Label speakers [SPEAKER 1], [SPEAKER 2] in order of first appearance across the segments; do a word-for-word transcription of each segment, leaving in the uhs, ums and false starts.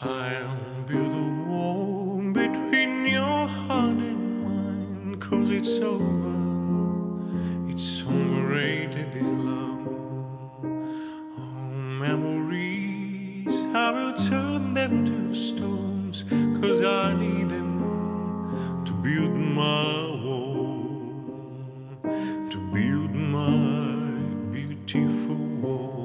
[SPEAKER 1] I'll build a wall between your heart and mine, 'cause it's over, it's overrated, this love. Oh, memories, I will turn them to stones, 'cause I need them to build my wall, to build my beautiful wall.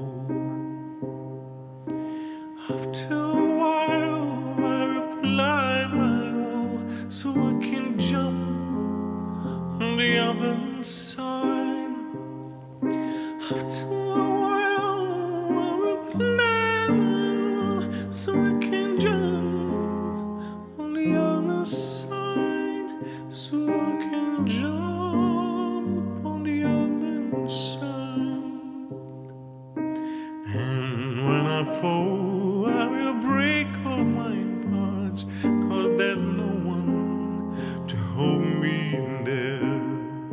[SPEAKER 1] After a while, I will climb my wall so I can jump on the other side. After a while, I will climb my wall so I can jump on the other side, so I can jump on the other side. And when I fall, I will break all my parts, 'cause there's no one to hold me there.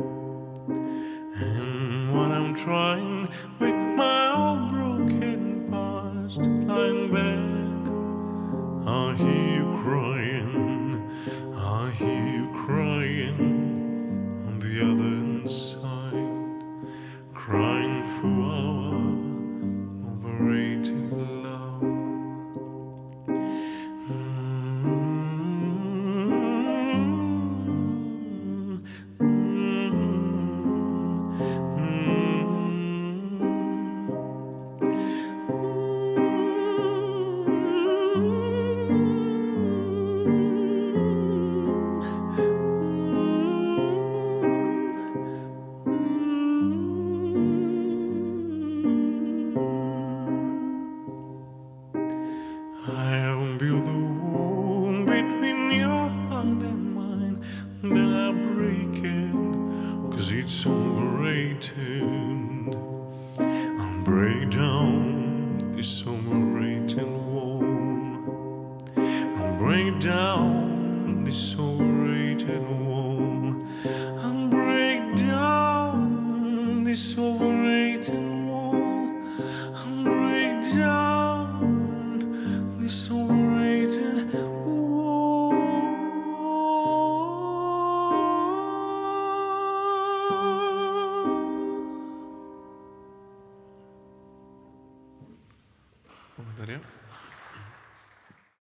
[SPEAKER 1] And when I'm trying with my own broken parts to climb back, I hear you crying, I hear you crying on the other side, crying for our overrated love. I'll build a wall between your heart and mine, then I'll break it, 'cause it's overrated. I'll break down this overrated wall. I'll break down this overrated wall. I'll break down this